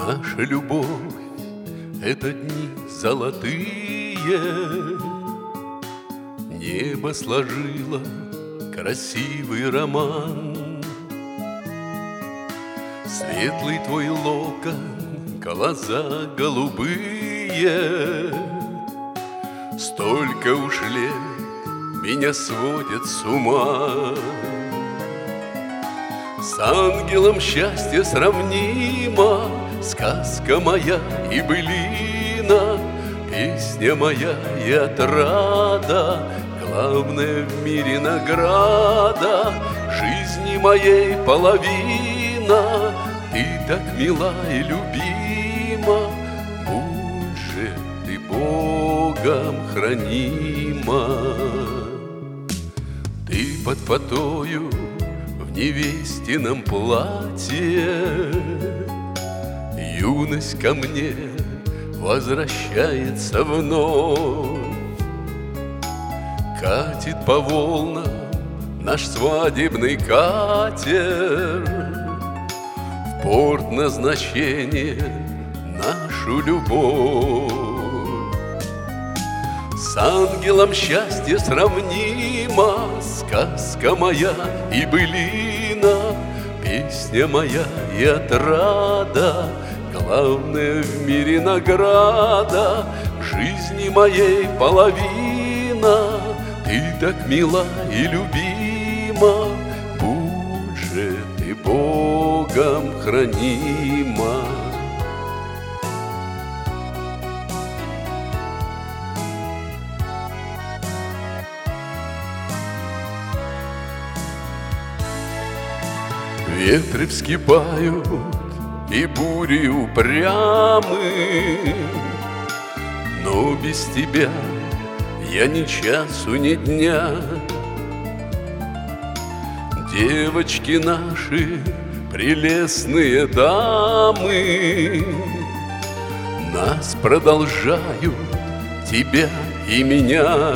Наша любовь — это дни золотые, небо сложило красивый роман. Светлый твой локон, глаза голубые, столько уж лет меня сводят с ума. С ангелом счастье сравнимо, сказка моя и былина, песня моя и отрада, главная в мире награда жизни моей половина. Ты так мила и любима, будь же ты Богом хранима. Ты под фатою в невестином платье, юность ко мне возвращается вновь. Катит по волнам наш свадебный катер, в порт назначения нашу любовь. С ангелом счастье сравнимо, сказка моя и былина, песня моя и отрада, главная в мире награда жизни моей половина. Ты так мила и любима, будь же ты Богом хранима. Ветры вскипают и бури упрямы, но без тебя я ни часу, ни дня. Девочки наши, прелестные дамы, нас продолжают, тебя и меня.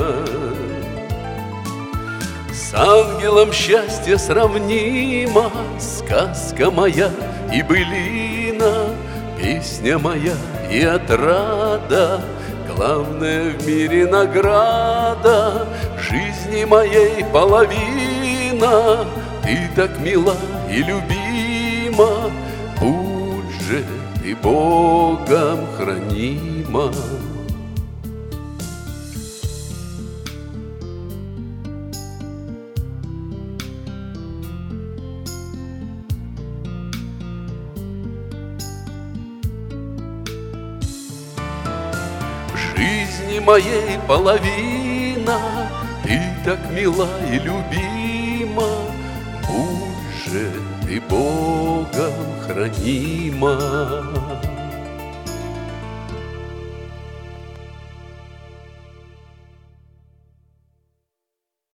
С ангелом счастье сравнимо, сказка моя и былина, песня моя и отрада, главная в мире награда жизни моей половина. Ты так мила и любима, будь же ты Богом хранима. Жизни моей половина, ты так мила и любима, будь же ты Богом хранима.